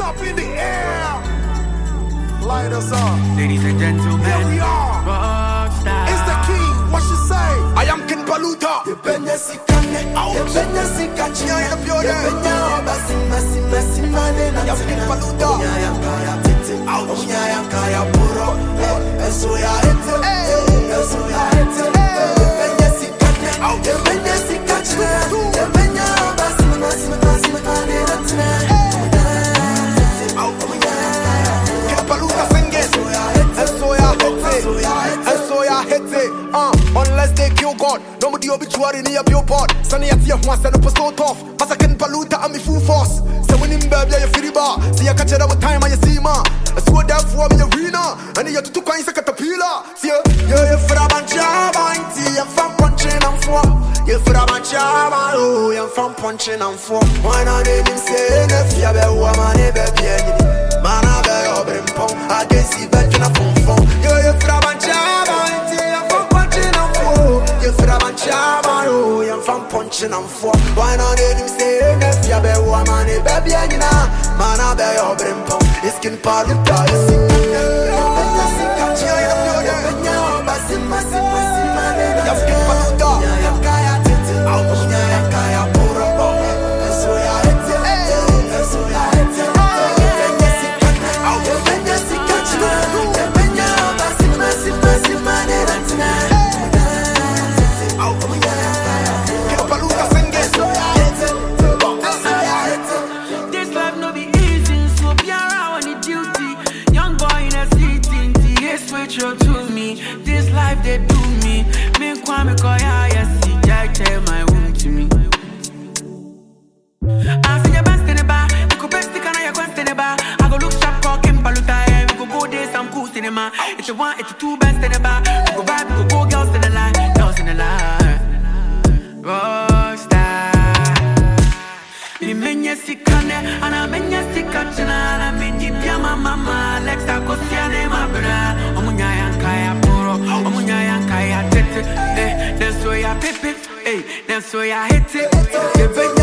up in the air. Light us up. Ladies and gentlemen, here we are. Rockstar. It's the king. What you say? I am King Paluta. Unless they kill God, nobody obituary near billboard. Sunny at your once and so tough. Masakan Paluta, I'm in full force. So when in baby, you feel bar. See a catch it with time and you see ma. I swear that for me arena. And you have to coins a caterpillar. See you for a bunch of you're from punching and for. You for a bunch of you're from punching and for. Why not even say if you have a woman, baby? Man, I bear your brim I can see better than a phone. You're for a bunch of from punching and for. Why not let him say if you be woman, baby, and man, I bear your brim. It's skin part of to me, this life they do me. Me kwame koya yesi, Jack tell my womb to me. I see your best in the bar, you go best stick and I go in the bar. I go look sharp, cock and paluta, we go there some cool cinema. It's a one, it's a two best in the bar. We go vibe, we go girls in the line, girls in the line. Rockstar. Me menya sikane, and I menya sikachina, and I menya piama mama, Lex I go see ane my brother. That's why I pepe, that's why I hit it.